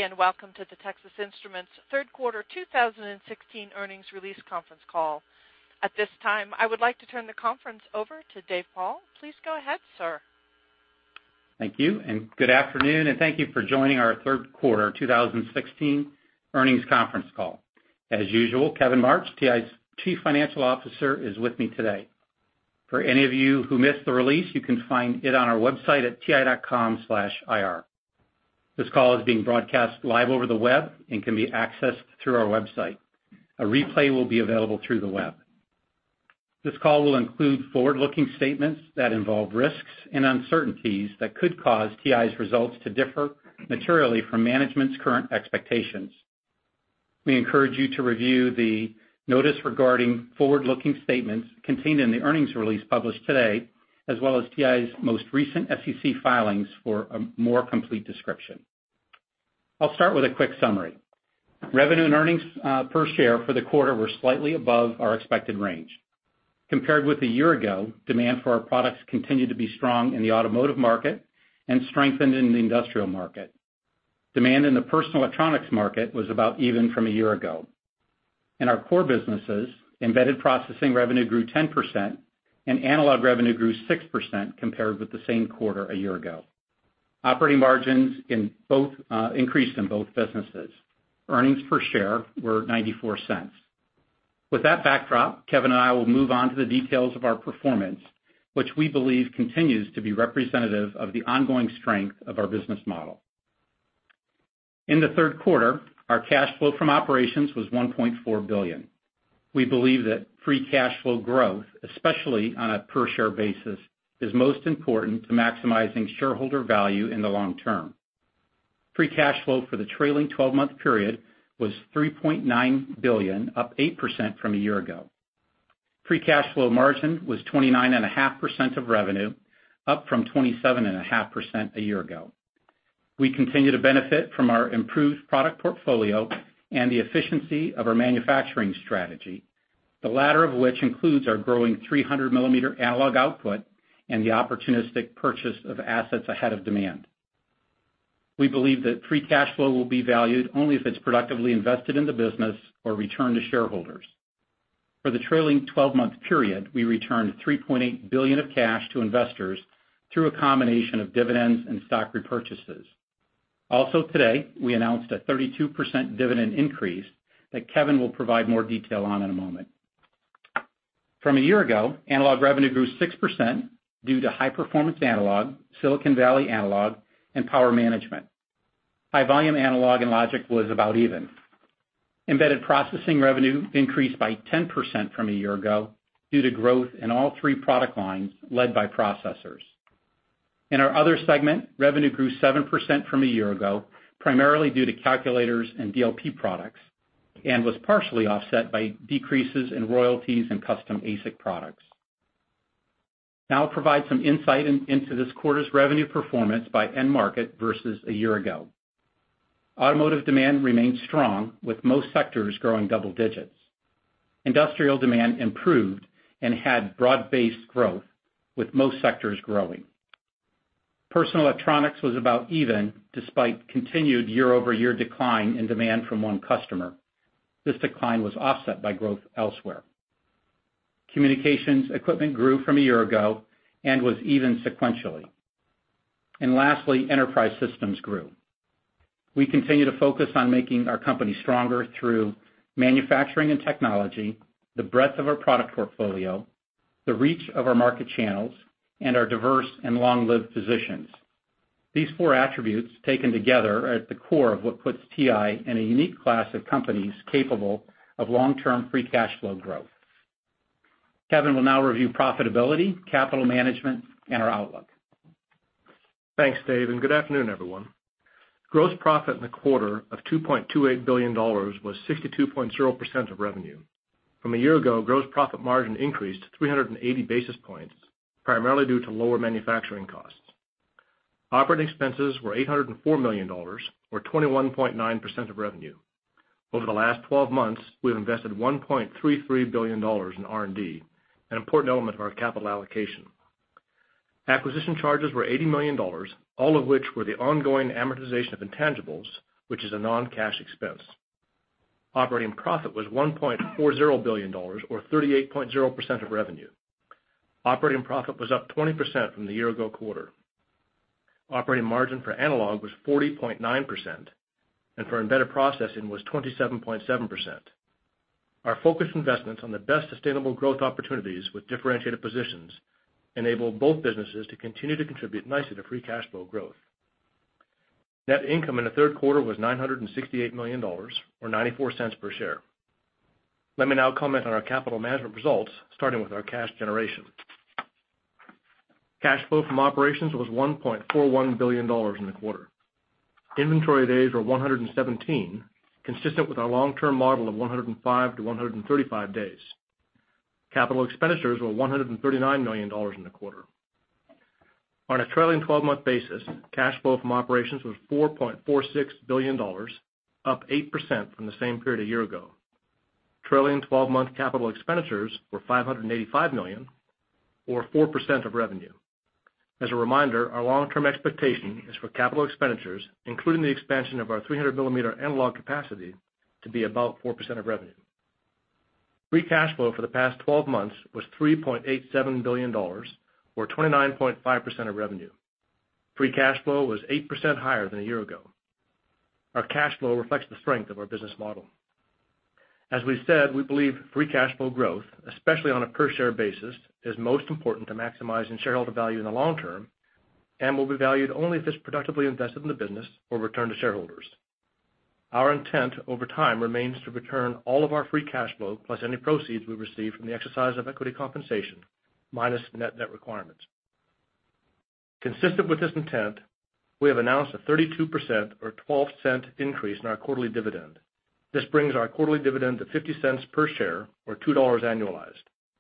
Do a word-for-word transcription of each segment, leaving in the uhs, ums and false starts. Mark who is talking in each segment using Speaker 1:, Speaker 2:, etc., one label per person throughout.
Speaker 1: and welcome to the Texas Instruments third quarter two thousand sixteen earnings release conference call. At this time, I would like to turn the conference over to Dave Paul. Please go ahead, sir.
Speaker 2: Thank you, and good afternoon, and thank you for joining our third quarter two thousand sixteen earnings conference call. As usual, Kevin March, T I's Chief Financial Officer, is with me today. For any of you who missed the release, you can find it on our website at ti dot com slash I R. This call is being broadcast live over the web and can be accessed through our website. A replay will be available through the web. This call will include forward-looking statements that involve risks and uncertainties that could cause T I's results to differ materially from management's current expectations. We encourage you to review the notice regarding forward-looking statements contained in the earnings release published today, as well as T I's most recent S E C filings for a more complete description. I'll start with a quick summary. Revenue and earnings uh, per share for the quarter were slightly above our expected range. Compared with a year ago, demand for our products continued to be strong in the automotive market and strengthened in the industrial market. Demand in the personal electronics market was about even from a year ago. In our core businesses, embedded processing revenue grew ten percent, and analog revenue grew six percent compared with the same quarter a year ago. Operating margins in both uh, increased in both businesses. Earnings per share were ninety-four cents. With that backdrop, Kevin and I will move on to the details of our performance, which we believe continues to be representative of the ongoing strength of our business model. In the third quarter, our cash flow from operations was one point four billion dollars. We believe that free cash flow growth, especially on a per-share basis, is most important to maximizing shareholder value in the long term. Free cash flow for the trailing twelve-month period was three point nine billion dollars, up eight percent from a year ago. Free cash flow margin was twenty-nine point five percent of revenue, up from twenty-seven point five percent a year ago. We continue to benefit from our improved product portfolio and the efficiency of our manufacturing strategy, the latter of which includes our growing three hundred millimeter analog output and the opportunistic purchase of assets ahead of demand. We believe that free cash flow will be valued only if it's productively invested in the business or returned to shareholders. For the trailing twelve-month period, we returned three point eight billion dollars of cash to investors through a combination of dividends and stock repurchases. Also today, we announced a thirty-two percent dividend increase that Kevin will provide more detail on in a moment. From a year ago, analog revenue grew six percent due to high-performance analog, Silicon Valley analog, and power management. High-volume analog and logic was about even. Embedded processing revenue increased by ten percent from a year ago due to growth in all three product lines led by processors. In our other segment, revenue grew seven percent from a year ago, primarily due to calculators and D L P products, and was partially offset by decreases in royalties and custom A S I C products. Now I'll provide some insight in, into this quarter's revenue performance by end market versus a year ago. Automotive demand remained strong, with most sectors growing double digits. Industrial demand improved and had broad-based growth, with most sectors growing. Personal electronics was about even, despite continued year-over-year decline in demand from one customer. This decline was offset by growth elsewhere. Communications equipment grew from a year ago and was even sequentially. And lastly, enterprise systems grew. We continue to focus on making our company stronger through manufacturing and technology, the breadth of our product portfolio, the reach of our market channels, and our diverse and long-lived positions. These four attributes, taken together, are at the core of what puts T I in a unique class of companies capable of long-term free cash flow growth. Kevin will now review profitability, capital management, and our outlook.
Speaker 3: Thanks, Dave, and good afternoon, everyone. Gross profit in the quarter of two point two eight billion dollars was sixty-two point zero percent of revenue. From a year ago, gross profit margin increased three hundred eighty basis points, primarily due to lower manufacturing costs. Operating expenses were eight hundred four million dollars, or twenty-one point nine percent of revenue. Over the last twelve months, we've invested one point three three billion dollars in R and D, an important element of our capital allocation. Acquisition charges were eighty million dollars, all of which were the ongoing amortization of intangibles, which is a non-cash expense. Operating profit was one point four zero billion dollars, or thirty-eight point zero percent of revenue. Operating profit was up twenty percent from the year-ago quarter. Operating margin for analog was forty point nine percent, and for embedded processing was twenty-seven point seven percent. Our focused investments on the best sustainable growth opportunities with differentiated positions enable both businesses to continue to contribute nicely to free cash flow growth. Net income in the third quarter was nine hundred sixty-eight million dollars, or ninety-four cents per share. Let me now comment on our capital management results, starting with our cash generation. Cash flow from operations was one point four one billion dollars in the quarter. Inventory days were one hundred seventeen, consistent with our long-term model of one hundred five to one hundred thirty-five days. Capital expenditures were one hundred thirty-nine million dollars in the quarter. On a trailing twelve-month basis, cash flow from operations was four point four six billion dollars, up eight percent from the same period a year ago. Trailing twelve-month capital expenditures were five hundred eighty-five million dollars, or four percent of revenue. As a reminder, our long-term expectation is for capital expenditures, including the expansion of our three hundred millimeter analog capacity, to be about four percent of revenue. Free cash flow for the past twelve months was three point eight seven billion dollars, or twenty-nine point five percent of revenue. Free cash flow was eight percent higher than a year ago. Our cash flow reflects the strength of our business model. As we said, we believe free cash flow growth, especially on a per-share basis, is most important to maximizing shareholder value in the long term and will be valued only if it's productively invested in the business or returned to shareholders. Our intent over time remains to return all of our free cash flow plus any proceeds we receive from the exercise of equity compensation minus net debt requirements. Consistent with this intent, we have announced a thirty-two percent or twelve cent increase in our quarterly dividend. This brings our quarterly dividend to fifty cents per share, or two dollars annualized.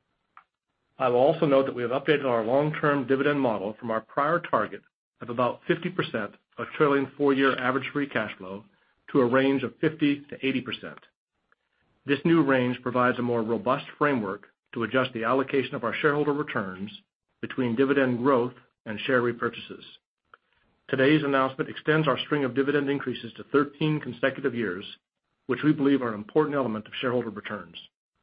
Speaker 3: I will also note that we have updated our long-term dividend model from our prior target of about fifty percent of trailing four-year average free cash flow to a range of fifty to eighty percent. This new range provides a more robust framework to adjust the allocation of our shareholder returns between dividend growth and share repurchases. Today's announcement extends our string of dividend increases to thirteen consecutive years, which we believe are an important element of shareholder returns.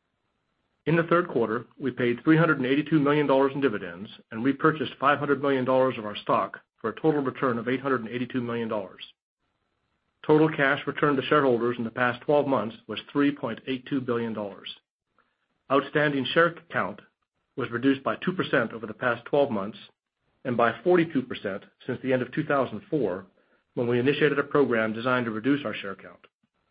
Speaker 3: In the third quarter, we paid three hundred eighty-two million dollars in dividends and repurchased five hundred million dollars of our stock for a total return of eight hundred eighty-two million dollars. Total cash returned to shareholders in the past twelve months was three point eight two billion dollars. Outstanding share count was reduced by two percent over the past twelve months and by forty-two percent since the end of two thousand four, when we initiated a program designed to reduce our share count.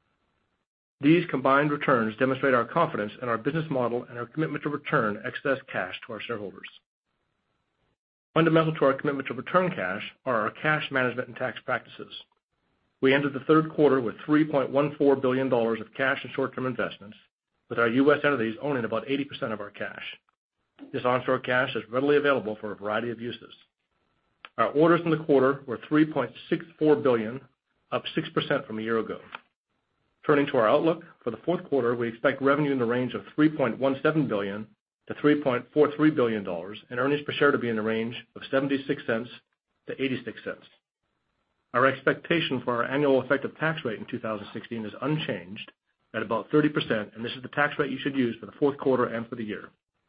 Speaker 3: These combined returns demonstrate our confidence in our business model and our commitment to return excess cash to our shareholders. Fundamental to our commitment to return cash are our cash management and tax practices. We ended the third quarter with three point one four billion dollars of cash and short-term investments, with our U S entities owning about eighty percent of our cash. This onshore cash is readily available for a variety of uses. Our orders in the quarter were three point six four billion dollars, up six percent from a year ago. Turning to our outlook, for the fourth quarter, we expect revenue in the range of three point one seven billion dollars to three point four three billion dollars, and earnings per share to be in the range of seventy-six cents to eighty-six cents. Our expectation for our annual effective tax rate in two thousand sixteen is unchanged at about thirty percent, and this is the tax rate you should use for the fourth quarter and for the year.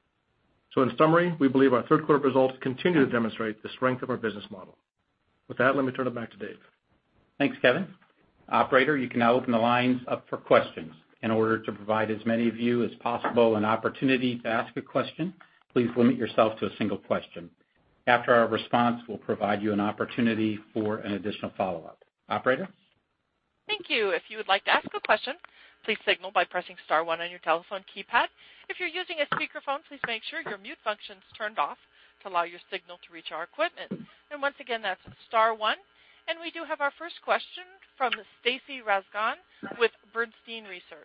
Speaker 3: So in summary, we believe our third quarter results continue to demonstrate the strength of our business model. With that, let me turn it back to Dave.
Speaker 2: Thanks, Kevin. Operator, you can now open the lines up for questions. In order to provide as many of you as possible an opportunity to ask a question, please limit yourself to a single question. After our response, we'll provide you an opportunity for an additional follow-up. Operator?
Speaker 1: Thank you. If you would like to ask a question, please signal by pressing star one on your telephone keypad. If you're using a speakerphone, please make sure your mute function is turned off to allow your signal to reach our equipment. And once again, that's star one. And we do have our first question from Stacy Rasgon with Bernstein Research.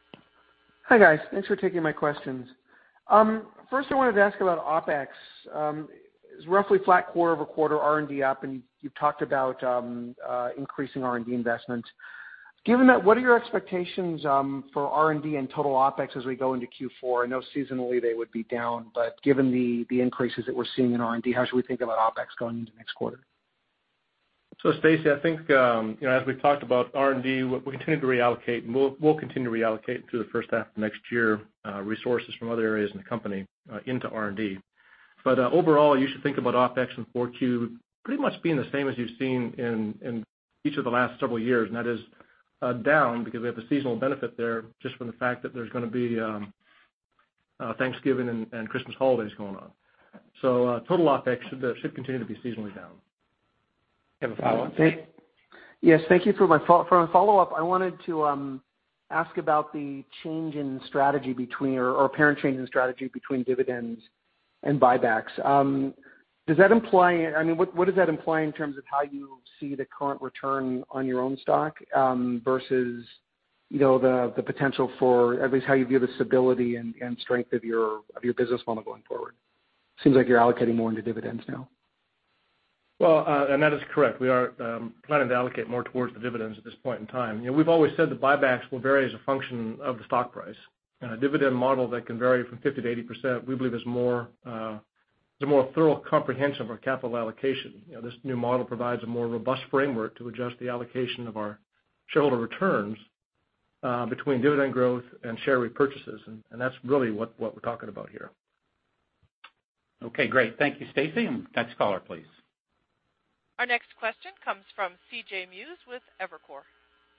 Speaker 4: Hi, guys. Thanks for taking my questions. Um, first, I wanted to ask about OpEx. Um, it's roughly flat quarter over quarter, R and D up, and you've talked about um, uh, increasing R and D investments. Given that, what are your expectations um, for R and D and total OpEx as we go into Q four? I know seasonally they would be down, but given the, the increases that we're seeing in R and D, how should we think about OpEx going into next quarter?
Speaker 3: So, Stacy, I think um, you know, as we've talked about R and D, we continue to reallocate, and we'll, we'll continue to reallocate through the first half of next year uh, resources from other areas in the company uh, into R and D. But uh, overall, you should think about OpEx in four Q pretty much being the same as you've seen in, in each of the last several years, and that is uh, down because we have a seasonal benefit there just from the fact that there's going to be um, uh, Thanksgiving and, and Christmas holidays going on. So uh, total OpEx should, uh, should continue to be seasonally down.
Speaker 2: Have a follow-up?
Speaker 4: Thank, yes, thank you for my fo- for my follow-up. I wanted to um, ask about the change in strategy between, or, or apparent change in strategy between dividends and buybacks. Um, does that imply? I mean, what what does that imply in terms of how you see the current return on your own stock um, versus, you know, the the potential for at least how you view the stability and, and strength of your of your business model going forward? Seems like you're allocating more into dividends now.
Speaker 3: Well, uh, and that is correct. We are um, planning to allocate more towards the dividends at this point in time. You know, we've always said the buybacks will vary as a function of the stock price. And a dividend model that can vary from fifty to eighty percent, we believe is more uh, is a more thorough comprehension of our capital allocation. You know, this new model provides a more robust framework to adjust the allocation of our shareholder returns uh, between dividend growth and share repurchases, and, and that's really what, what we're talking about here.
Speaker 2: Okay, great. Thank you, Stacy. Next caller, please.
Speaker 1: Our next question comes from C J Muse with Evercore.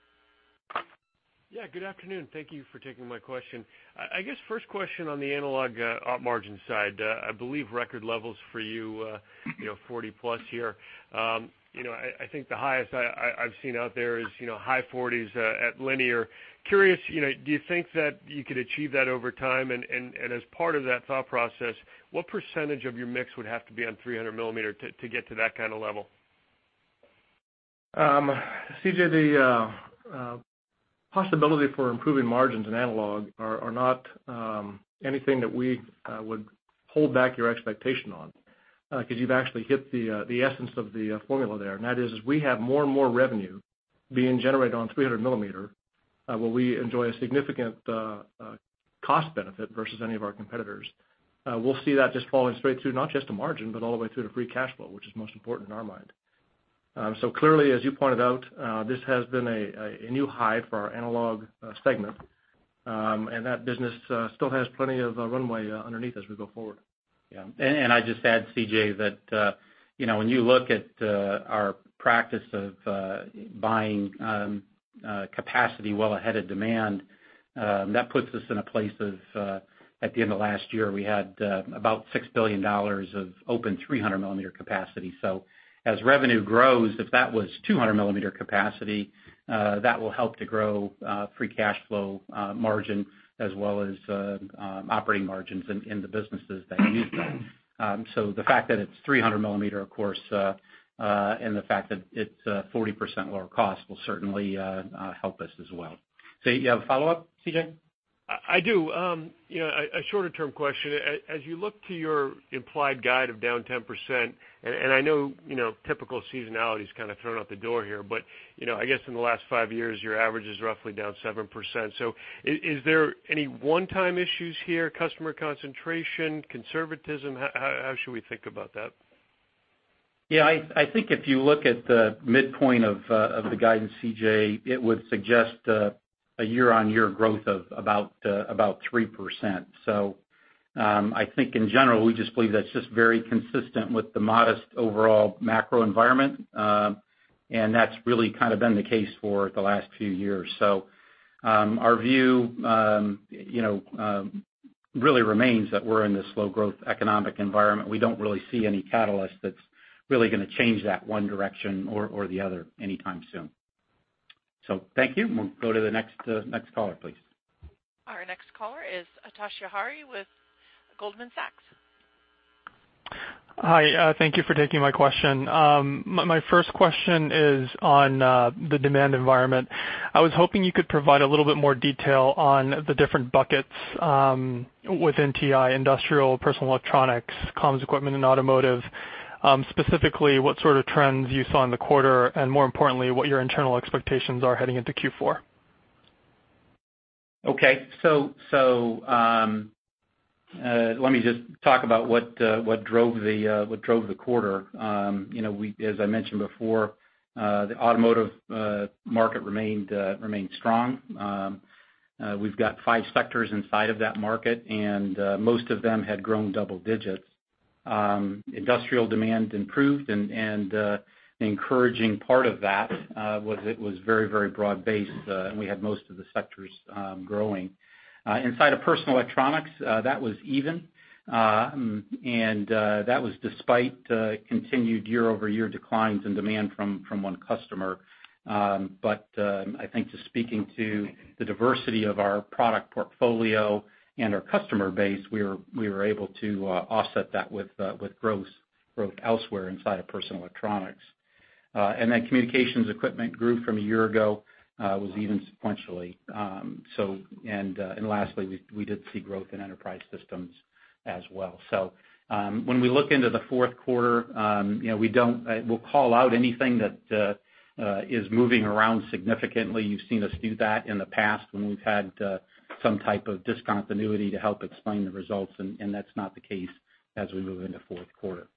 Speaker 5: Yeah, good afternoon. Thank you for taking my question. I guess first question on the analog uh, op margin side. Uh, I believe record levels for you, uh, you know, forty plus here. Um, you know, I, I think the highest I, I, I've seen out there is, you know, high forties uh, at Linear. Curious, you know, do you think that you could achieve that over time? And, and, and as part of that thought process, what percentage of your mix would have to be on three hundred millimeter to, to get to that kind of level?
Speaker 3: Um, C J, the uh, uh, possibility for improving margins in analog are, are not um, anything that we uh, would hold back your expectation on, because uh, you've actually hit the uh, the essence of the uh, formula there, and that is, is we have more and more revenue being generated on three hundred millimeter, uh, where we enjoy a significant uh, uh, cost benefit versus any of our competitors. Uh, we'll see that just falling straight through, not just to margin, but all the way through to free cash flow, which is most important in our mind. Um, so clearly, as you pointed out, uh, this has been a, a new high for our analog uh, segment, um, and that business uh, still has plenty of uh, runway uh, underneath as we go forward.
Speaker 2: Yeah, and, and I just add, C J, that uh, you know, when you look at uh, our practice of uh, buying um, uh, capacity well ahead of demand, um, that puts us in a place of uh, at the end of last year we had uh, about six billion dollars of open three hundred millimeter capacity. So as revenue grows, if that was two hundred millimeter capacity, uh, that will help to grow uh, free cash flow uh, margin as well as uh, um, operating margins in, in the businesses that use that. Um, so the fact that it's three hundred millimeter, of course, uh, uh, and the fact that it's uh, forty percent lower cost will certainly uh, uh, help us as well. So you have a follow-up, C J?
Speaker 5: I do. Um, you know, a, a shorter-term question. As you look to your implied guide of down ten percent, and, and I know, you know, typical seasonality is kind of thrown out the door here, but, you know, I guess in the last five years, your average is roughly down seven percent. So is, is there any one-time issues here, customer concentration, conservatism? How, how should we think about that?
Speaker 2: Yeah, I, I think if you look at the midpoint of, uh, of the guidance, C J, it would suggest uh, a year-on-year growth of about uh, about three percent. So um, I think in general we just believe that's just very consistent with the modest overall macro environment, uh, and that's really kind of been the case for the last few years. So um, our view, um, you know, um, really remains that we're in this slow-growth economic environment. We don't really see any catalyst that's really going to change that one direction or, or the other anytime soon. So thank you. We'll go to the next uh, next caller, please.
Speaker 1: Our next caller is Atasha Hari with Goldman Sachs.
Speaker 6: Hi, uh, thank you for taking my question. Um, my, my first question is on uh, the demand environment. I was hoping you could provide a little bit more detail on the different buckets um, within T I, industrial, personal electronics, comms equipment, and automotive. Um, specifically, what sort of trends you saw in the quarter, and more importantly, what your internal expectations are heading into Q four.
Speaker 2: Okay, so so um, uh, let me just talk about what uh, what drove the uh, what drove the quarter. Um, you know, we, as I mentioned before, Uh, the automotive uh, market remained uh, remained strong. Um, uh, we've got five sectors inside of that market, and uh, most of them had grown double digits. Um, industrial demand improved, and, and uh, the encouraging part of that uh, was it was very, very broad-based, uh, and we had most of the sectors um, growing. Uh, inside of personal electronics, uh, that was even, um, and uh, that was despite uh, continued year-over-year declines in demand from, from one customer. Um, but uh, I think just speaking to the diversity of our product portfolio and our customer base, we were we were able to uh, offset that with uh, with growth growth elsewhere inside of personal electronics. Uh, and then communications equipment grew from a year ago, uh, was even sequentially. Um, so and uh, and lastly, we we did see growth in enterprise systems as well. So um, when we look into the fourth quarter, um, you know, we don't uh, we'll call out anything that uh, uh, is moving around significantly. You've seen us do that in the past when we've had uh, some type of discontinuity to help explain the results, and, and that's not the case as we move into fourth quarter.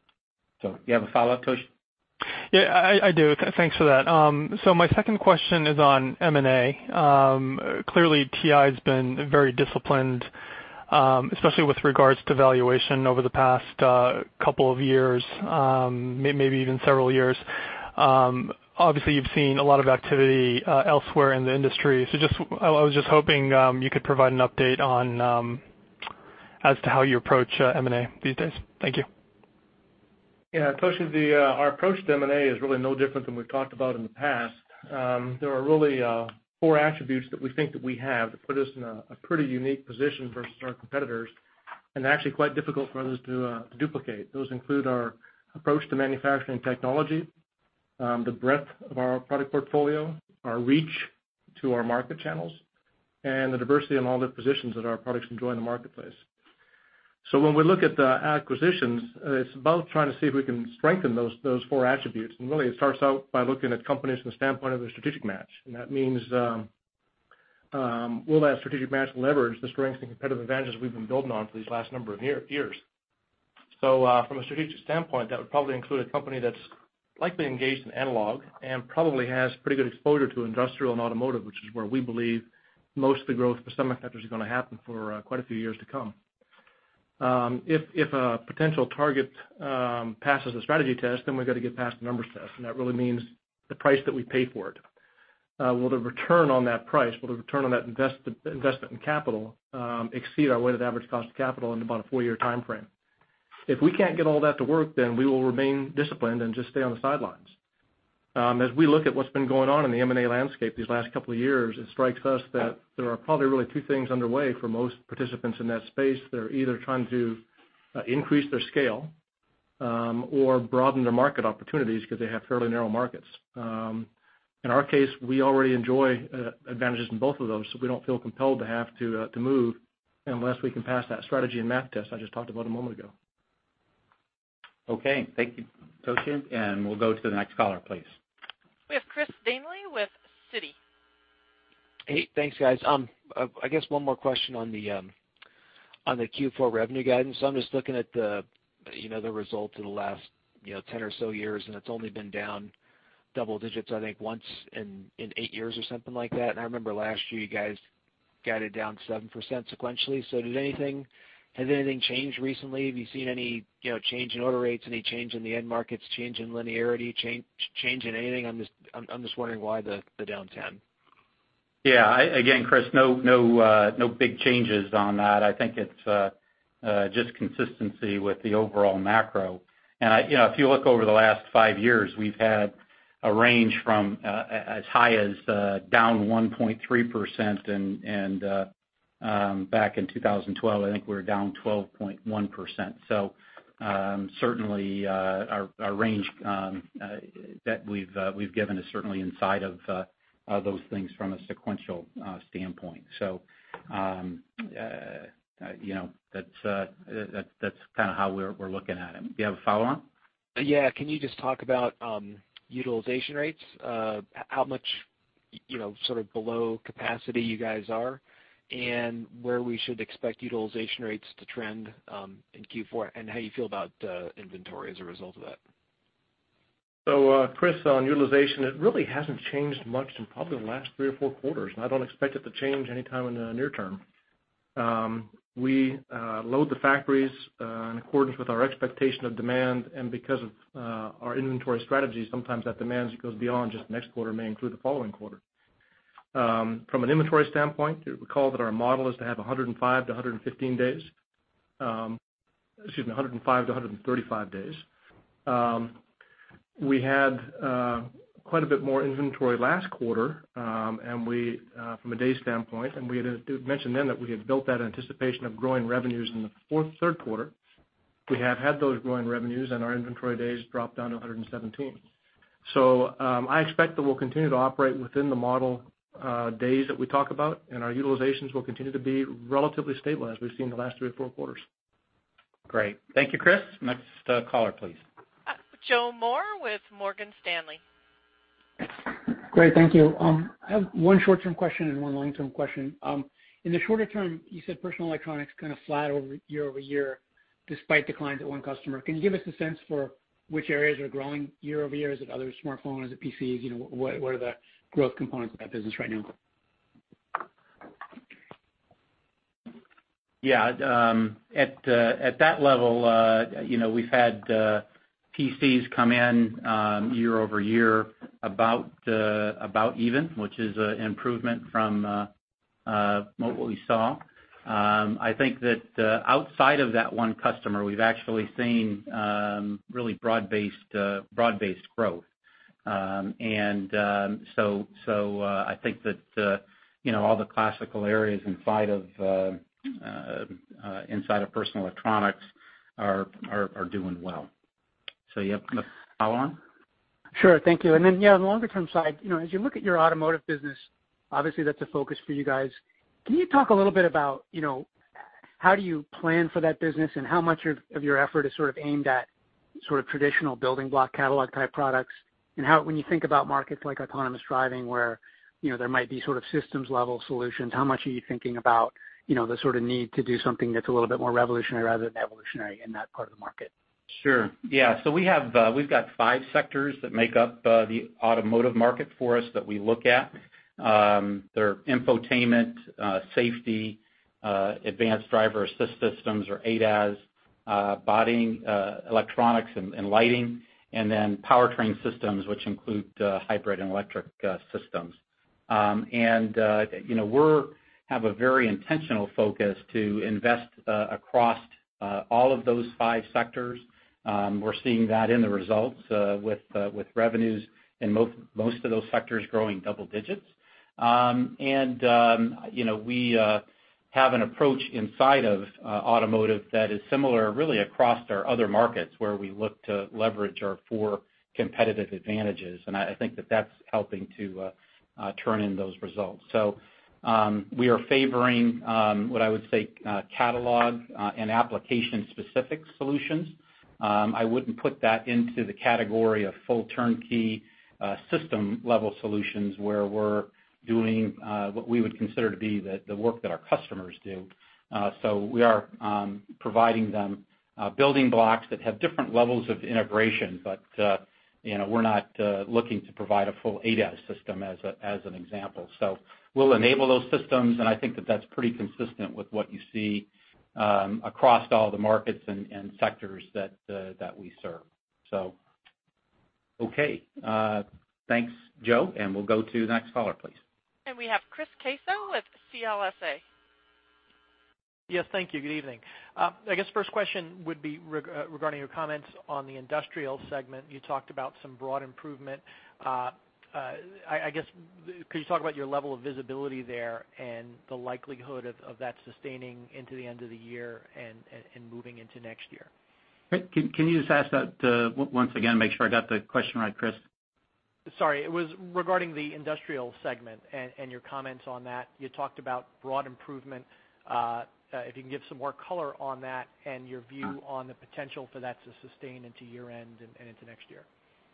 Speaker 2: So you have a follow-up, Toshi?
Speaker 6: Yeah, I, I do. Th- thanks for that. Um, so my second question is on M and A. Um, clearly, T I has been very disciplined, um, especially with regards to valuation over the past uh, couple of years, um, may- maybe even several years. Um, obviously, you've seen a lot of activity uh, elsewhere in the industry. So just, I, I was just hoping um, you could provide an update on um, as to how you approach uh, M and A these days. Thank you.
Speaker 3: Yeah, Toshi, the, uh, our approach to M and A is really no different than we've talked about in the past. Um, there are really uh, four attributes that we think that we have that put us in a, a pretty unique position versus our competitors, and actually quite difficult for others to, uh, to duplicate. Those include our approach to manufacturing technology, um, the breadth of our product portfolio, our reach to our market channels, and the diversity in all the positions that our products enjoy in the marketplace. So when we look at the acquisitions, uh, it's about trying to see if we can strengthen those those four attributes. And really, it starts out by looking at companies from the standpoint of a strategic match. And that means um, um, will that strategic match leverage the strengths and competitive advantages we've been building on for these last number of year, years? So uh, from a strategic standpoint, that would probably include a company that's likely engaged in analog and probably has pretty good exposure to industrial and automotive, which is where we believe most of the growth for semiconductors is going to happen for uh, quite a few years to come. Um, if, if a potential target um, passes the strategy test, then we've got to get past the numbers test, and that really means the price that we pay for it. Uh, will the return on that price, will the return on that invest, investment in capital um, exceed our weighted average cost of capital in about a four-year time frame? If we can't get all that to work, then we will remain disciplined and just stay on the sidelines. Um, as we look at what's been going on in the M and A landscape these last couple of years, it strikes us that there are probably really two things underway for most participants in that space. They're either trying to uh, increase their scale um, or broaden their market opportunities because they have fairly narrow markets. Um, in our case, we already enjoy uh, advantages in both of those, so we don't feel compelled to have to, uh, to move unless we can pass that strategy and math test I just talked about a moment ago.
Speaker 2: Okay, thank you, Toshi, and we'll go to the next caller, please.
Speaker 1: We have Chris Danely with Citi.
Speaker 7: Hey, thanks, guys. Um, uh, I guess one more question on the um, on the Q four revenue guidance. So I'm just looking at the, you know, the results of the last, you know, ten or so years, and it's only been down double digits, I think, once in in eight years or something like that. And I remember last year you guys guided down seven percent sequentially. So did anything Has anything changed recently? Have you seen any, you know, change in order rates, any change in the end markets, change in linearity, change change in anything? I'm just I'm, I'm just wondering why the, the down ten.
Speaker 2: Yeah, I, again, Chris, no no uh, no big changes on that. I think it's uh, uh, just consistency with the overall macro. And I, you know, if you look over the last five years, we've had a range from uh, as high as uh, down one point three percent, and and uh, Um, back in two thousand twelve, I think we were down twelve point one percent. So um, certainly uh, our, our range um, uh, that we've uh, we've given is certainly inside of uh, uh, those things from a sequential uh, standpoint. So um, uh, uh, you know that's uh, that, that's kind of how we're we're looking at it. Do you have a follow on?
Speaker 7: Yeah, can you just talk about um, utilization rates? Uh, how much, you know, sort of below capacity you guys are, and where we should expect utilization rates to trend um, in Q four, and how you feel about uh, inventory as a result of that.
Speaker 3: So, uh, Chris, on utilization, it really hasn't changed much in probably the last three or four quarters, and I don't expect it to change anytime in the near term. Um, we uh, load the factories uh, in accordance with our expectation of demand, and because of uh, our inventory strategy, sometimes that demand goes beyond just next quarter, may include the following quarter. Um, from an inventory standpoint, recall that our model is to have one hundred five to one hundred fifteen days. Um, excuse me, one hundred five to one hundred thirty-five days. Um, we had uh, quite a bit more inventory last quarter, um, and we, uh, from a day standpoint, and we had mentioned then that we had built that in anticipation of growing revenues in the fourth, third quarter. We have had those growing revenues, and our inventory days dropped down to one hundred seventeen. So um, I expect that we'll continue to operate within the model uh, days that we talk about, and our utilizations will continue to be relatively stable as we've seen the last three or four quarters.
Speaker 2: Great. Thank you, Chris. Next uh, caller, please.
Speaker 1: Uh, Joe Moore with Morgan Stanley.
Speaker 8: Great, thank you. Um, I have one short-term question and one long-term question. Um, in the shorter term, you said personal electronics kind of flat over year over year, despite declines at one customer. Can you give us a sense for which areas are growing year over year? Is it other smartphones? Is it P Cs? You know, what, what are the growth components of that business right now?
Speaker 2: Yeah, um, at uh, at that level, uh, you know, we've had uh, P Cs come in um, year over year about uh, about even, which is an improvement from uh, uh, what we saw. Um, I think that uh, outside of that one customer, we've actually seen um, really broad-based uh, broad-based growth, um, and um, so so uh, I think that uh, you know all the classical areas inside of uh, uh, uh, inside of personal electronics are are, are doing well. So you have a follow on?
Speaker 8: Sure, thank you. And then yeah, on the longer term side, you know, as you look at your automotive business, obviously that's a focus for you guys. Can you talk a little bit about, you know, how do you plan for that business and how much of, of your effort is sort of aimed at sort of traditional building block catalog type products, and how, when you think about markets like autonomous driving where, you know, there might be sort of systems level solutions, how much are you thinking about, you know, the sort of need to do something that's a little bit more revolutionary rather than evolutionary in that part of the market?
Speaker 2: Sure. Yeah. So we have uh, we've got five sectors that make up uh, the automotive market for us that we look at. Um, they're infotainment, uh, safety, uh, advanced driver assist systems or A D A S, uh, bodying, uh, electronics and, and lighting, and then powertrain systems, which include uh, hybrid and electric uh, systems. Um, and uh, you know we're have a very intentional focus to invest uh, across uh, all of those five sectors. Um, we're seeing that in the results uh, with uh, with revenues in most most of those sectors growing double digits. Um, and um, you know we uh, have an approach inside of uh, automotive that is similar really across our other markets where we look to leverage our four competitive advantages, and I, I think that that's helping to uh, uh, turn in those results. So um, we are favoring um, what I would say uh, catalog uh, and application-specific solutions. Um, I wouldn't put that into the category of full turnkey uh, system-level solutions where we're doing uh, what we would consider to be the, the work that our customers do. Uh, so we are um, providing them uh, building blocks that have different levels of integration, but uh, you know we're not uh, looking to provide a full A D A S system as a, as an example. So we'll enable those systems, and I think that that's pretty consistent with what you see um, across all the markets and, and sectors that uh, that we serve. So, okay, uh, thanks, Joe, and we'll go to the next caller, please.
Speaker 1: And we have Chris Caso with C L S A.
Speaker 9: Yes, thank you. Good evening. Uh, I guess first question would be reg- uh, regarding your comments on the industrial segment. You talked about some broad improvement. Uh, uh, I, I guess could you talk about your level of visibility there and the likelihood of, of that sustaining into the end of the year and, and, and moving into next year?
Speaker 2: Can, can you just ask that uh, once again, make sure I got the question right, Chris?
Speaker 9: Sorry, it was regarding the industrial segment and, and your comments on that. You talked about broad improvement. Uh, uh, if you can give some more color on that and your view on the potential for that to sustain into year-end and, and into next year.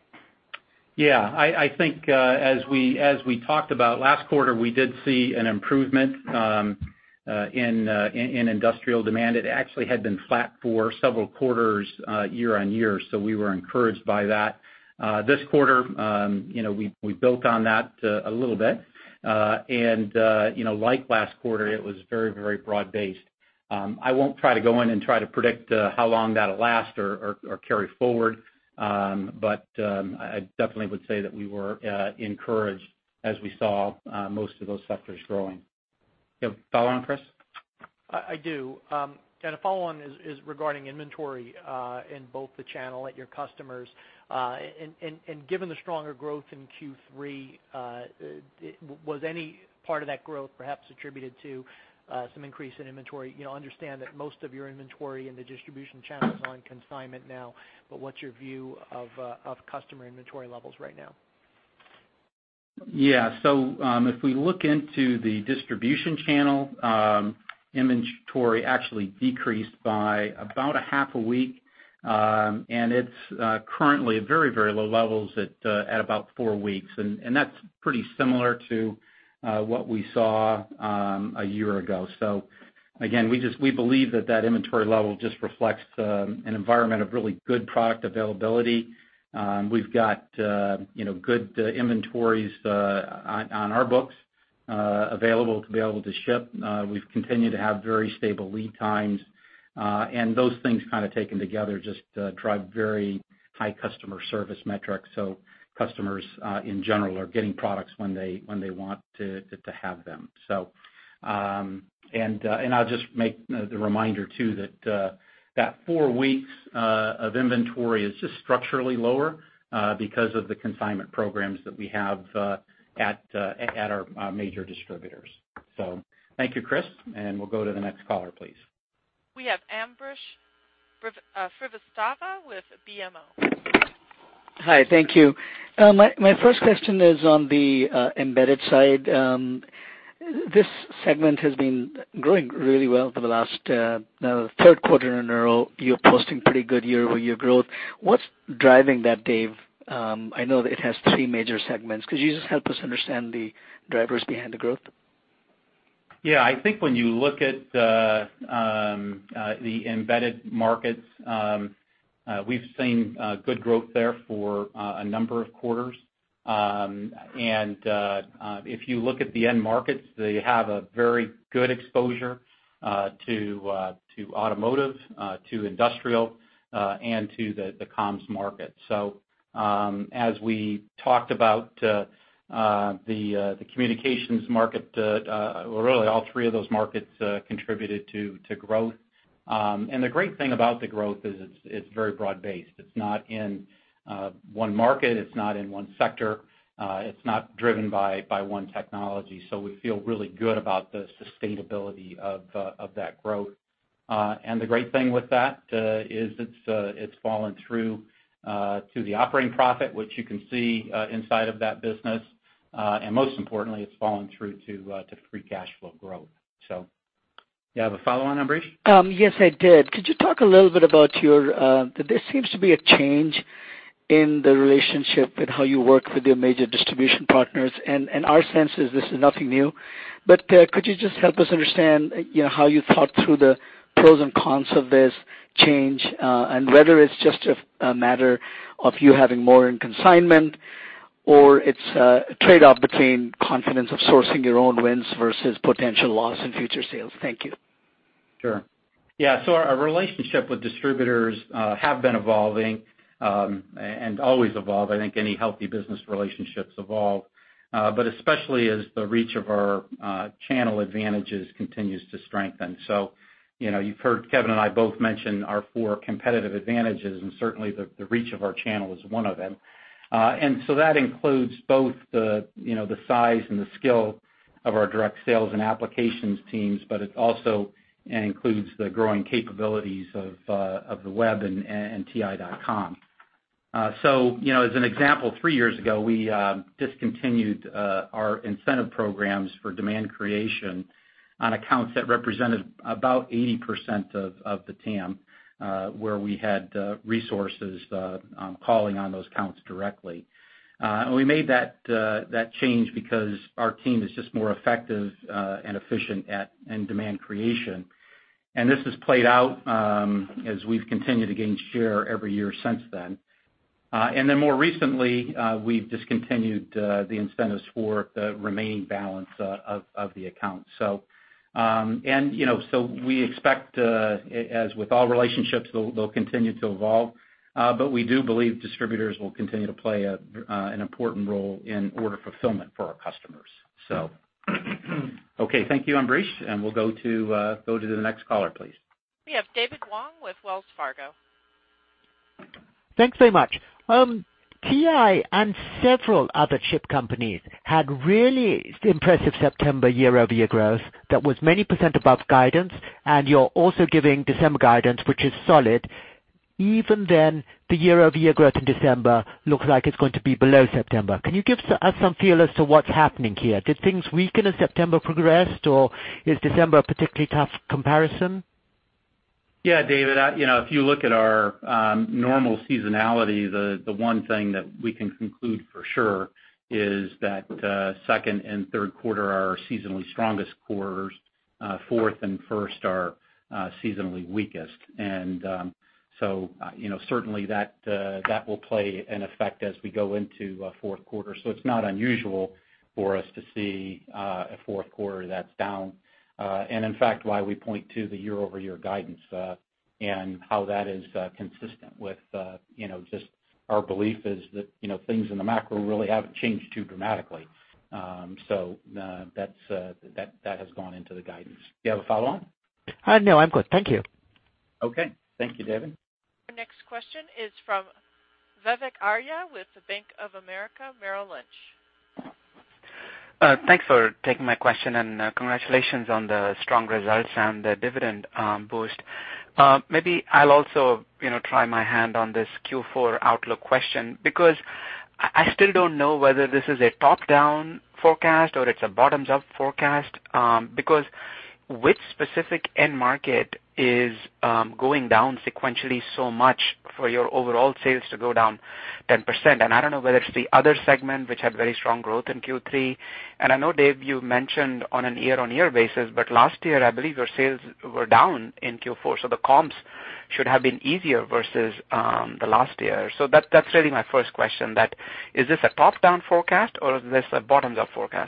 Speaker 2: Yeah, I, I think uh, as we as we talked about last quarter, we did see an improvement um, uh, in, uh, in in industrial demand. It actually had been flat for several quarters uh, year on year, so we were encouraged by that. Uh, this quarter, um, you know, we, we built on that uh, a little bit. Uh, and, uh, you know, like last quarter, it was very, very broad-based. Um, I won't try to go in and try to predict uh, how long that'll last or, or, or carry forward, um, but um, I definitely would say that we were uh, encouraged as we saw uh, most of those sectors growing. You have a follow-on, Chris?
Speaker 9: I, I do. Um, and a follow-on is, is regarding inventory uh, in both the channel at your customers. Uh, and, and, and given the stronger growth in Q three, uh, it, was any part of that growth perhaps attributed to uh, some increase in inventory? You know, understand that most of your inventory in the distribution channel is on consignment now, but what's your view of, uh, of customer inventory levels right now?
Speaker 2: Yeah, so um, if we look into the distribution channel, um, inventory actually decreased by about a half a week. Um, and it's uh, currently at very, very low levels at uh, at about four weeks, and, and that's pretty similar to uh, what we saw um, a year ago. So, again, we just we believe that that inventory level just reflects um, an environment of really good product availability. Um, we've got uh, you know good uh, inventories uh, on, on our books uh, available to be able to ship. Uh, we've continued to have very stable lead times. Uh, and those things kind of taken together just uh, drive very high customer service metrics. So customers uh, in general are getting products when they when they want to to, to have them. So um, and uh, and I'll just make uh, the reminder too that uh, that four weeks uh, of inventory is just structurally lower uh, because of the consignment programs that we have uh, at uh, at our uh, major distributors. So thank you, Chris, and we'll go to the next caller, please.
Speaker 1: We have Ambrish uh, Srivastava with B M O.
Speaker 10: Hi, thank you. Uh, my, my first question is on the uh, embedded side. Um, this segment has been growing really well for the last uh, now third quarter in a row. You're posting pretty good year-over-year growth. What's driving that, Dave? Um, I know that it has three major segments. Could you just help us understand the drivers behind the growth?
Speaker 2: Yeah, I think when you look at uh, um, uh, the embedded markets, um, uh, we've seen uh, good growth there for uh, a number of quarters. Um, and uh, uh, if you look at the end markets, they have a very good exposure uh, to uh, to automotive, uh, to industrial, uh, and to the, the comms market. So um, as we talked about. Uh, Uh, the uh, the communications market, uh, uh, well, really all three of those markets uh, contributed to to growth. Um, and the great thing about the growth is it's it's very broad based. It's not in uh, one market. It's not in one sector. Uh, it's not driven by by one technology. So we feel really good about the sustainability of uh, of that growth. Uh, and the great thing with that uh, is it's uh, it's fallen through uh, to the operating profit, which you can see uh, inside of that business. Uh, and most importantly, it's fallen through to uh, to free cash flow growth. So, you have a follow-on, Ambrish?
Speaker 10: Um, yes, I did. Could you talk a little bit about your? Uh, there seems to be a change in the relationship with how you work with your major distribution partners, and, and our sense is this is nothing new. But uh, could you just help us understand, you know, how you thought through the pros and cons of this change, uh, and whether it's just a, a matter of you having more in consignment, or it's a trade-off between confidence of sourcing your own wins versus potential loss in future sales? Thank you.
Speaker 2: Sure. Yeah, so our, our relationship with distributors uh, have been evolving um, and always evolve. I think any healthy business relationships evolve, uh, but especially as the reach of our uh, channel advantages continues to strengthen. So, you know, you've heard Kevin and I both mention our four competitive advantages, and certainly the, the reach of our channel is one of them. Uh, and so that includes both the, you know, the size and the skill of our direct sales and applications teams, but it also includes the growing capabilities of uh, of the web and, and T I dot com. Uh, so, you know, as an example, three years ago we uh, discontinued uh, our incentive programs for demand creation on accounts that represented about eighty percent of, of the T A M. Uh, where we had uh, resources uh, um, calling on those accounts directly. Uh, and we made that uh, that change because our team is just more effective uh, and efficient at in demand creation. And this has played out um, as we've continued to gain share every year since then. Uh, and then more recently, uh, we've discontinued uh, the incentives for the remaining balance uh, of, of the account. So, um, and you know, so we expect, uh, as with all relationships, they'll, they'll continue to evolve. Uh, but we do believe distributors will continue to play a, uh, an important role in order fulfillment for our customers. So, okay, thank you, Ambrish, and we'll go to uh, go to the next caller, please.
Speaker 1: We have David Wong with Wells Fargo.
Speaker 11: Thanks very much. Um, T I and several other chip companies had really impressive September year-over-year growth that was many percent above guidance, and you're also giving December guidance, which is solid. Even then, the year-over-year growth in December looks like it's going to be below September. Can you give us some feel as to what's happening here? Did things weaken as September progressed, or is December a particularly tough comparison?
Speaker 2: Yeah, David, I, you know, if you look at our um, normal seasonality, the, the one thing that we can conclude for sure is that uh, second and third quarter are our seasonally strongest quarters. Uh, fourth and first are uh, seasonally weakest. And um, so, uh, you know, certainly that uh, that will play an effect as we go into uh, fourth quarter. So it's not unusual for us to see uh, a fourth quarter that's down. Uh, and in fact, why we point to the year-over-year guidance uh, and how that is uh, consistent with, uh, you know, just our belief is that, you know, things in the macro really haven't changed too dramatically. Um, so uh, that's uh, that that has gone into the guidance. Do you have a follow-on?
Speaker 11: Uh, no, I'm good. Thank you.
Speaker 2: Okay. Thank you, David.
Speaker 1: Our next question is from Vivek Arya with the Bank of America Merrill Lynch.
Speaker 12: Uh, thanks for taking my question, and uh, congratulations on the strong results and the dividend um, boost. Uh, maybe I'll also, you know, try my hand on this Q four outlook question, because I still don't know whether this is a top-down forecast or it's a bottoms-up forecast, um, because which specific end market is um, going down sequentially so much for your overall sales to go down ten percent? And I don't know whether it's the other segment, which had very strong growth in Q three. And I know, Dave, you mentioned on an year-on-year basis, but last year I believe your sales were down in Q four, so the comps should have been easier versus um, the last year. So that, that's really my first question, that is this a top-down forecast or is this a bottoms-up forecast?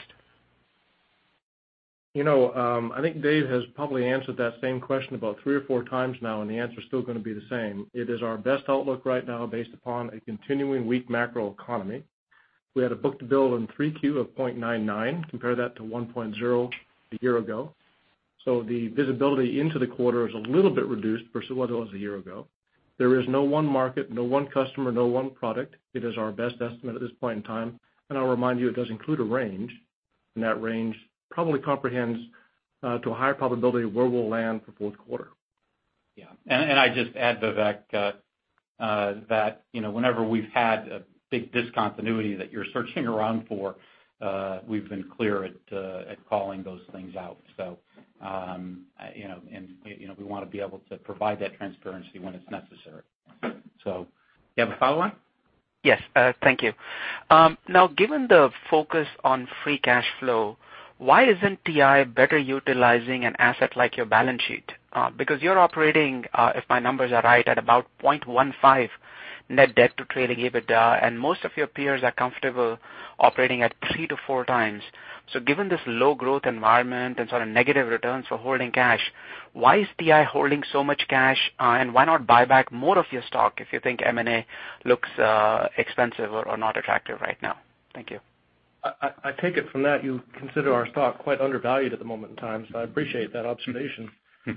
Speaker 3: You know, um, I think Dave has probably answered that same question about three or four times now, and the answer is still going to be the same. It is our best outlook right now based upon a continuing weak macro economy. We had a book-to-bill in three Q of zero point nine nine. Compare that to one point zero a year ago. So the visibility into the quarter is a little bit reduced versus what it was a year ago. There is no one market, no one customer, no one product. It is our best estimate at this point in time. And I'll remind you, it does include a range, and that range probably comprehends uh, to a higher probability where we'll land for fourth quarter.
Speaker 2: Yeah, and, and I just add, Vivek, uh, uh, that, you know, whenever we've had a big discontinuity that you're searching around for, uh, we've been clear at, uh, at calling those things out. So, um, you know, and, you know, we want to be able to provide that transparency when it's necessary. So, you have a follow-on?
Speaker 12: Yes, uh, thank you. Um, now, given the focus on free cash flow, why isn't T I better utilizing an asset like your balance sheet? Uh, because you're operating, uh, if my numbers are right, at about zero point one five net debt to trailing EBITDA, and most of your peers are comfortable operating at three to four times. So given this low growth environment and sort of negative returns for holding cash, why is T I holding so much cash, uh, and why not buy back more of your stock if you think M and A looks uh, expensive or, or not attractive right now? Thank you.
Speaker 3: I, I take it from that you consider our stock quite undervalued at the moment in time, so I appreciate that observation.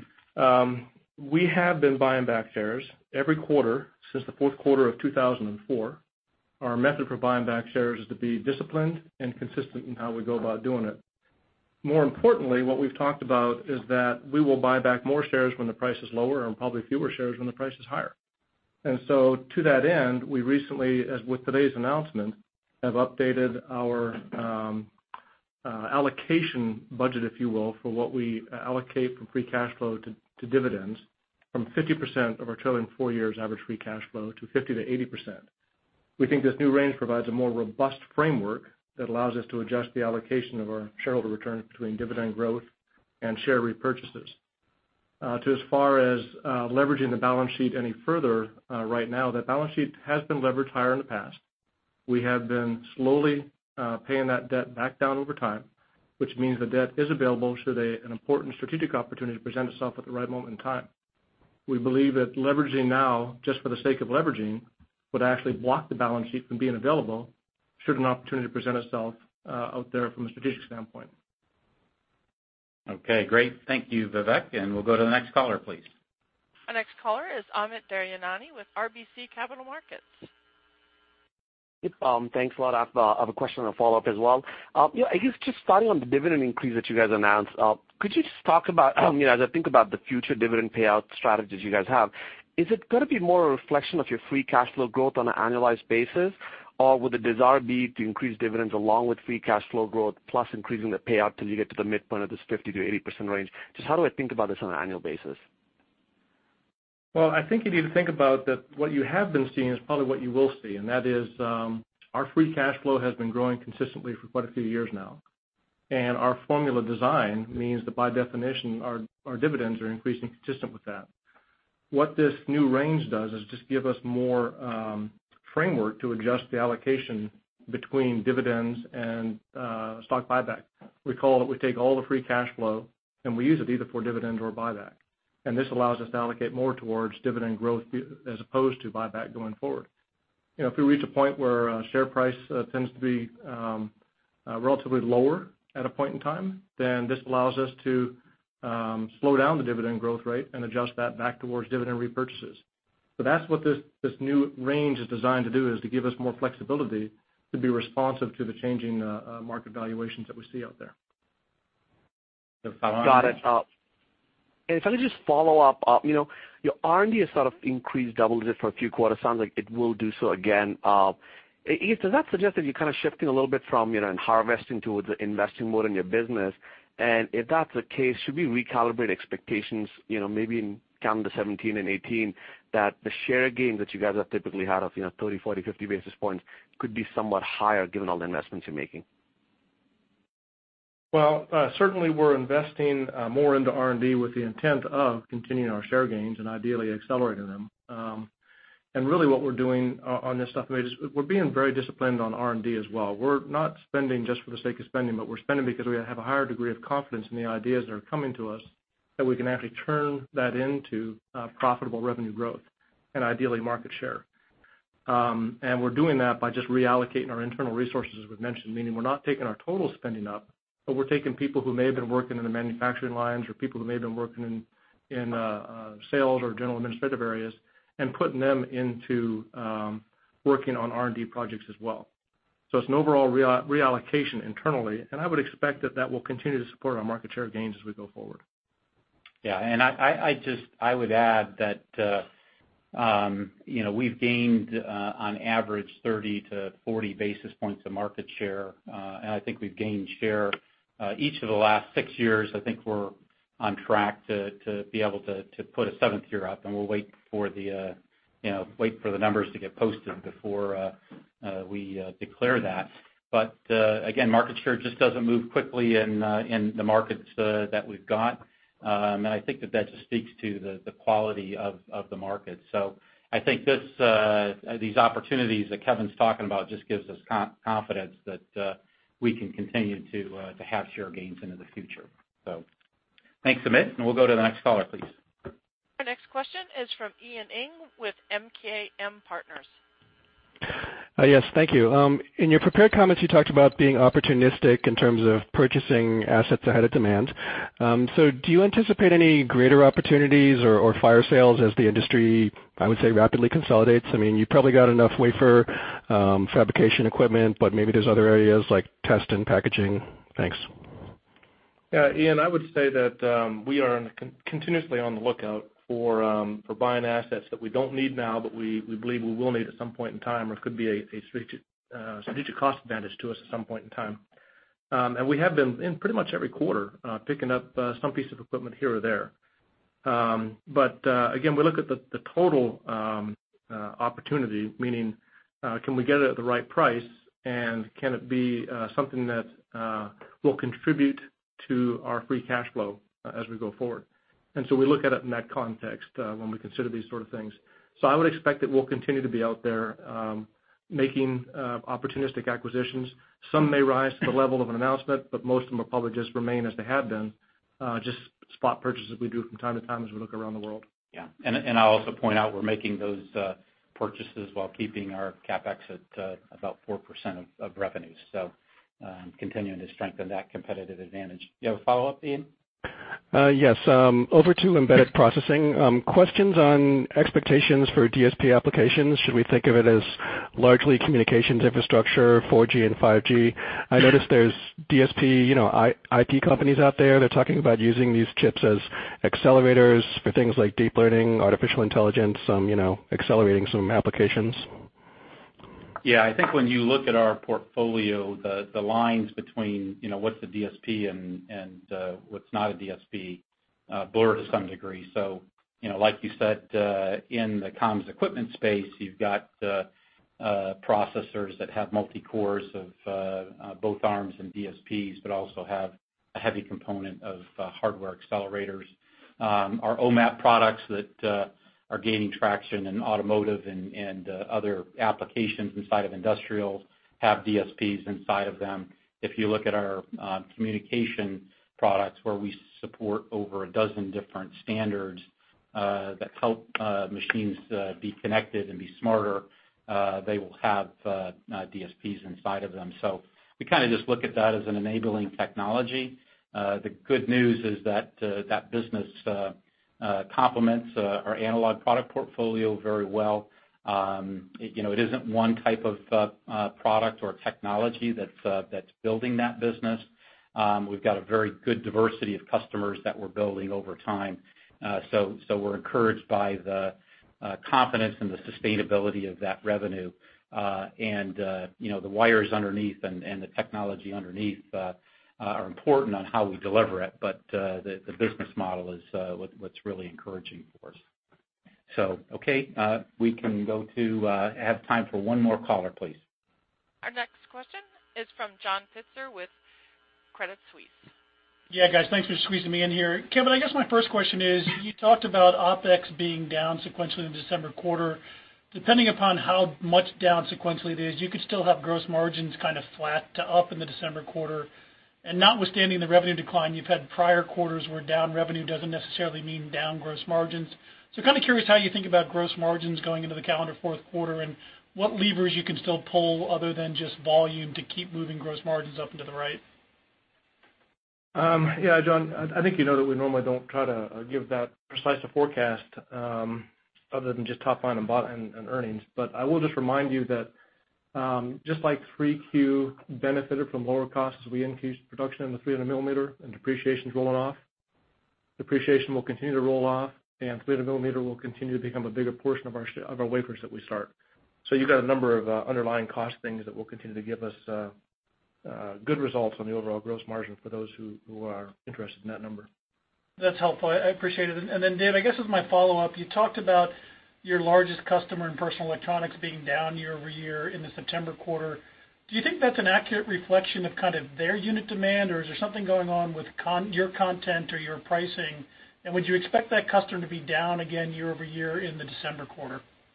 Speaker 3: um, we have been buying back shares every quarter since the fourth quarter of two thousand four. Our method for buying back shares is to be disciplined and consistent in how we go about doing it. More importantly, what we've talked about is that we will buy back more shares when the price is lower and probably fewer shares when the price is higher. And so to that end, we recently, as with today's announcement, have updated our um, uh, allocation budget, if you will, for what we allocate from free cash flow to, to dividends from fifty percent of our trailing four years average free cash flow to fifty to eighty percent. We think this new range provides a more robust framework that allows us to adjust the allocation of our shareholder returns between dividend growth and share repurchases. Uh, to as far as uh, leveraging the balance sheet any further uh, right now, that balance sheet has been leveraged higher in the past. We have been slowly uh, paying that debt back down over time, which means the debt is available should a, an important strategic opportunity present itself at the right moment in time. We believe that leveraging now, just for the sake of leveraging, would actually block the balance sheet from being available should an opportunity present itself uh, out there from a strategic standpoint.
Speaker 2: Okay, great. Thank you, Vivek. And we'll go to the next caller, please.
Speaker 1: Our next caller is Amit Daryanani with R B C Capital Markets.
Speaker 13: Yep, um, thanks a lot. I have, uh, I have a question and a follow-up as well. Uh, yeah, I guess just starting on the dividend increase that you guys announced, uh, could you just talk about, um, you know, as I think about the future dividend payout strategies you guys have, is it going to be more a reflection of your free cash flow growth on an annualized basis, or would the desire be to increase dividends along with free cash flow growth plus increasing the payout till you get to the midpoint of this fifty to eighty percent range? Just how do I think about this on an annual basis?
Speaker 3: Well, I think you need to think about that what you have been seeing is probably what you will see, and that is um, our free cash flow has been growing consistently for quite a few years now. And our formula design means that by definition our, our dividends are increasing consistent with that. What this new range does is just give us more um, framework to adjust the allocation between dividends and uh, stock buyback. Recall that we take all the free cash flow and we use it either for dividend or buyback. And this allows us to allocate more towards dividend growth as opposed to buyback going forward. You know, if we reach a point where uh, share price uh, tends to be um, uh, relatively lower at a point in time, then this allows us to um, slow down the dividend growth rate and adjust that back towards dividend repurchases. So that's what this, this new range is designed to do, is to give us more flexibility to be responsive to the changing uh, uh, market valuations that we see out there.
Speaker 13: Got it. Uh, and if I could just follow up, uh, you know, your R and D has sort of increased double digit for a few quarters. Sounds like it will do so again. Uh, does that suggest that you're kind of shifting a little bit from, you know, harvesting towards investing more in your business? And if that's the case, should we recalibrate expectations, you know, maybe in calendar seventeen and eighteen, that the share gains that you guys have typically had of, you know, thirty, forty, fifty basis points could be somewhat higher given all the investments you're making?
Speaker 3: Well, uh, certainly we're investing uh, more into R and D with the intent of continuing our share gains and ideally accelerating them. Um, and really what we're doing uh, on this stuff is we're being very disciplined on R and D as well. We're not spending just for the sake of spending, but we're spending because we have a higher degree of confidence in the ideas that are coming to us, that we can actually turn that into uh, profitable revenue growth and ideally market share. Um, and we're doing that by just reallocating our internal resources, as we've mentioned, meaning we're not taking our total spending up, but we're taking people who may have been working in the manufacturing lines or people who may have been working in, in uh, uh, sales or general administrative areas and putting them into um, working on R and D projects as well. So it's an overall reall- reallocation internally, and I would expect that that will continue to support our market share gains as we go forward.
Speaker 2: Yeah, and I, I, I just I would add that uh, um, you know we've gained uh, on average thirty to forty basis points of market share, uh, and I think we've gained share uh, each of the last six years. I think we're on track to, to be able to, to put a seventh year up, and we'll wait for the uh, you know wait for the numbers to get posted before uh, uh, we uh, declare that. But uh, again, market share just doesn't move quickly in uh, in the markets uh, that we've got. Um, and I think that that just speaks to the, the quality of, of the market. So I think this uh, these opportunities that Kevin's talking about just gives us con- confidence that uh, we can continue to uh, to have share gains into the future. So thanks, Amit, and we'll go to the next caller, please.
Speaker 1: Our next question is from Ian Ing with M K M Partners.
Speaker 14: Uh, yes, thank you. Um, in your prepared comments, you talked about being opportunistic in terms of purchasing assets ahead of demand. Um, so do you anticipate any greater opportunities or, or fire sales as the industry, I would say, rapidly consolidates? I mean, you probably got enough wafer um, fabrication equipment, but maybe there's other areas like test and packaging. Thanks.
Speaker 3: Yeah, Ian, I would say that um, we are con- continuously on the lookout for um, for buying assets that we don't need now, but we, we believe we will need at some point in time, or could be a, a strategic, uh, strategic cost advantage to us at some point in time. Um, and we have been in pretty much every quarter uh, picking up uh, some piece of equipment here or there. Um, but uh, again, we look at the, the total um, uh, opportunity, meaning uh, can we get it at the right price, and can it be uh, something that uh, will contribute to our free cash flow uh, as we go forward. And so we look at it in that context uh, when we consider these sort of things. So I would expect that we'll continue to be out there um, making uh, opportunistic acquisitions. Some may rise to the level of an announcement, but most of them will probably just remain as they have been, uh, just spot purchases we do from time to time as we look around the world.
Speaker 2: Yeah, and, and I'll also point out we're making those uh, purchases while keeping our CapEx at uh, about four percent of, of revenues. So um, continuing to strengthen that competitive advantage. You have a follow-up, Ian?
Speaker 14: Uh, yes. Um, over to embedded processing. Um, questions on expectations for D S P applications. Should we think of it as largely communications infrastructure, four G and five G? I noticed there's D S P, you know, I, IP companies out there. They're talking about using these chips as accelerators for things like deep learning, artificial intelligence, um, you know, accelerating some applications.
Speaker 2: Yeah, I think when you look at our portfolio, the, the lines between, you know, what's a D S P and, and uh, what's not a D S P uh, blur to some degree. So, you know, like you said, uh, in the comms equipment space, you've got uh, uh, processors that have multi-cores of uh, uh, both ARMs and D S Ps, but also have a heavy component of uh, hardware accelerators. Um, our O M A P products that uh, are gaining traction in automotive and, and uh, other applications inside of industrial have D S Ps inside of them. If you look at our uh, communication products where we support over a dozen different standards uh, that help uh, machines uh, be connected and be smarter, uh, they will have uh, uh, D S Ps inside of them. So we kind of just look at that as an enabling technology. Uh, the good news is that uh, that business uh, Uh, complements uh, our analog product portfolio very well. Um, it, you know, it isn't one type of uh, uh, product or technology that's uh, that's building that business. Um, we've got a very good diversity of customers that we're building over time. Uh, so, so we're encouraged by the uh, confidence and the sustainability of that revenue. Uh, and uh, you know, the wires underneath and, and the technology underneath Uh, Uh, are important on how we deliver it, but uh, the, the business model is uh, what, what's really encouraging for us. So, okay, uh, we can go to uh, have time for one more caller, please.
Speaker 1: Our next question is from John Pitzer with Credit Suisse.
Speaker 15: Yeah, guys, thanks for squeezing me in here. Kevin, I guess my first question is, you talked about OpEx being down sequentially in the December quarter. Depending upon how much down sequentially it is, you could still have gross margins kind of flat to up in the December quarter. And notwithstanding the revenue decline, you've had prior quarters where down revenue doesn't necessarily mean down gross margins. So kind of curious how you think about gross margins going into the calendar fourth quarter and what levers you can still pull other than just volume to keep moving gross margins up and to the right.
Speaker 3: Um, yeah, John, I think you know that we normally don't try to give that precise a forecast um, other than just top line and, bottom, and, and earnings. But I will just remind you that Um, just like three Q benefited from lower costs as we increased production in the three hundred millimeter and depreciation is rolling off, depreciation will continue to roll off, and three hundred millimeter will continue to become a bigger portion of our of our wafers that we start. So you've got a number of uh, underlying cost things that will continue to give us uh, uh, good results on the overall gross margin for those who, who are interested in that number.
Speaker 15: That's helpful. I appreciate it. And then, Dave, I guess as my follow-up, you talked about your largest customer in personal electronics being down year over year in the September quarter. Do you think that's an accurate reflection of kind of their unit demand, or is there something going on with con your content or your pricing? And would you expect that customer to be down again year over year in the December quarter?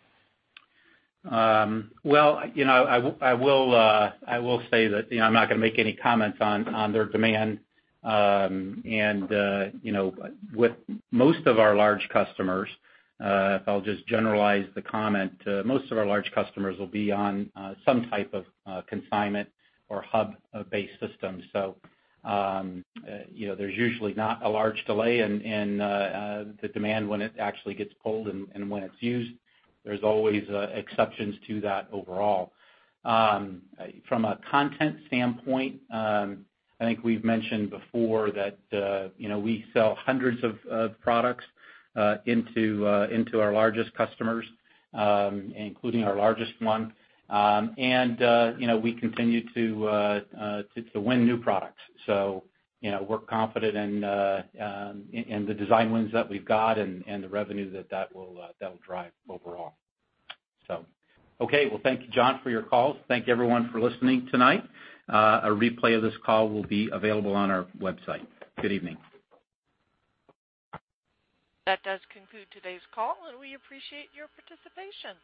Speaker 2: Um, well, you know, I, I will uh, I will say that you know I'm not going to make any comments on on their demand. Um, and uh, you know, with most of our large customers. Uh, if I'll just generalize the comment, uh, most of our large customers will be on uh, some type of uh, consignment or hub-based system. So, um, uh, you know, there's usually not a large delay in, in uh, uh, the demand when it actually gets pulled and, and when it's used. There's always uh, exceptions to that overall. Um, from a content standpoint, um, I think we've mentioned before that, uh, you know, we sell hundreds of, of products Uh, into uh, into our largest customers, um, including our largest one, um, and uh, you know we continue to, uh, uh, to to win new products. So you know we're confident in uh, um, in, in the design wins that we've got and, and the revenue that that will uh, that will drive overall. So okay, well thank you, John, for your calls. Thank you everyone for listening tonight. Uh, a replay of this call will be available on our website. Good evening.
Speaker 1: That does conclude today's call, and we appreciate your participation.